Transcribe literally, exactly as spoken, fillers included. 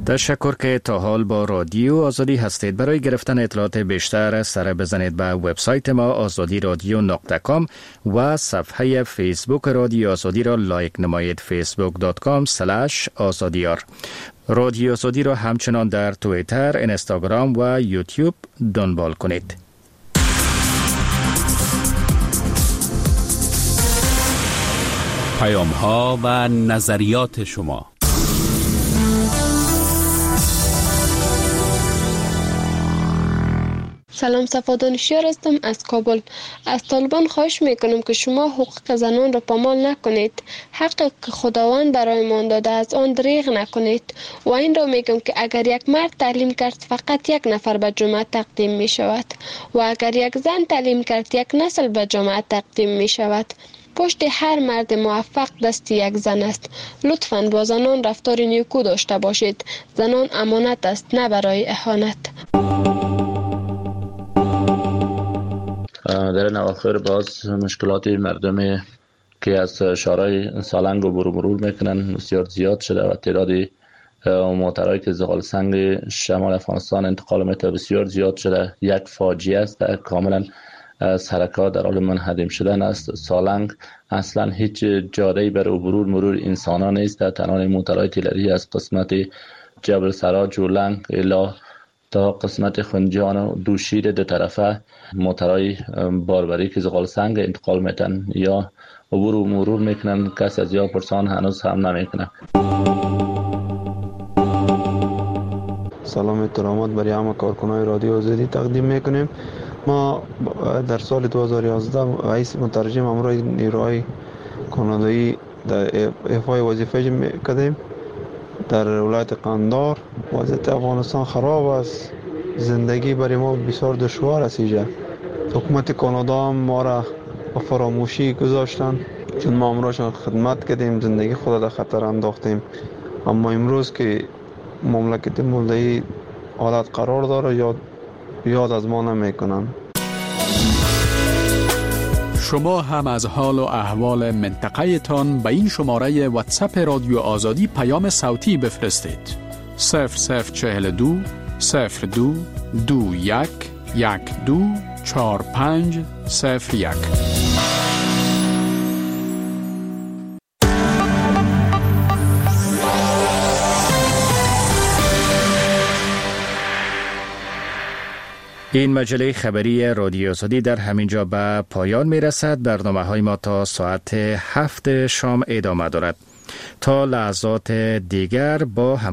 تشکر که تا حال با رادیو آزادی هستید. برای گرفتن اطلاعات بیشتر سر بزنید به وبسایت ما آزادی رادیو نقطه کام و صفحه فیسبوک رادیو آزادی را لایک نمایید، فیسبوک دات کام اسلش آزادیار. رادیو آزادی را همچنان در توییتر، اینستاگرام و یوتیوب دنبال کنید. پیام ها و نظریات شما. سلام، صفا دانشیار هستم از کابل. از طالبان خواهش میکنم که شما حقوق زنان را پامال نکنید. حقی که خداوند برای ما داده از آن دریغ نکنید. و این را میگم که اگر یک مرد تعلیم کرد فقط یک نفر به جامعه تقدیم می شود و اگر یک زن تعلیم کرد یک نسل به جامعه تقدیم می شود. پشت هر مرد موفق دست یک زن است. لطفاً با زنان رفتار نیکو داشته باشید. زنان امانت است، نه برای اهانت. در این اواخر باز مشکلات مردم که از شهرهای سالنگ عبور مرور میکنن بسیار زیاد شده و تعداد موترهایی که زغال سنگ شمال افغانستان انتقال میته بسیار زیاد شده. یک فاجعه است، کاملا از حرکات در حال منهدم شدن است. سالنگ اصلا هیچ جاده‌ای برای عبور مرور انسانان نیست. تنها موترهای تیلری از قسمت جبل سراج و لنگ الی تا قسمت خنجان و دوشیر دو طرفه موترهای باربری که زغال سنگ انتقال میتن یا عبور و مرور میکنن. کسی از یا پرسان هنوز هم نمیکنه. سلام احترامات برای همه کارکنان رادیو آزادی تقدیم میکنیم. ما در سال دو هزار و یازده رئیس مترجم امروی نیروهای کانادایی در افای وظیفه کردیم در ولایت قندار. وضعیت افغانستان خراب است، زندگی برای ما بسیار دشوار است. اینجا حکومت کانادا هم ما را به فراموشی گذاشتن، چون ما امروزشان خدمت کردیم، زندگی خود در خطر انداختیم. اما امروز که مملکت مولدهی حالت قرار داره یاد یاد از ما نمیکنن. شما هم از حال و احوال منطقه تان به این شماره واتساپ رادیو آزادی پیام صوتی بفرستید. صفر صفر چهل دو صفر دو دو یک یک دو چهار پنج صفر یک. این مجله خبری رادیو آزادی در همینجا به پایان می رسد. برنامه های ما تا ساعت هفت شام ادامه دارد. تا لحظات دیگر با هم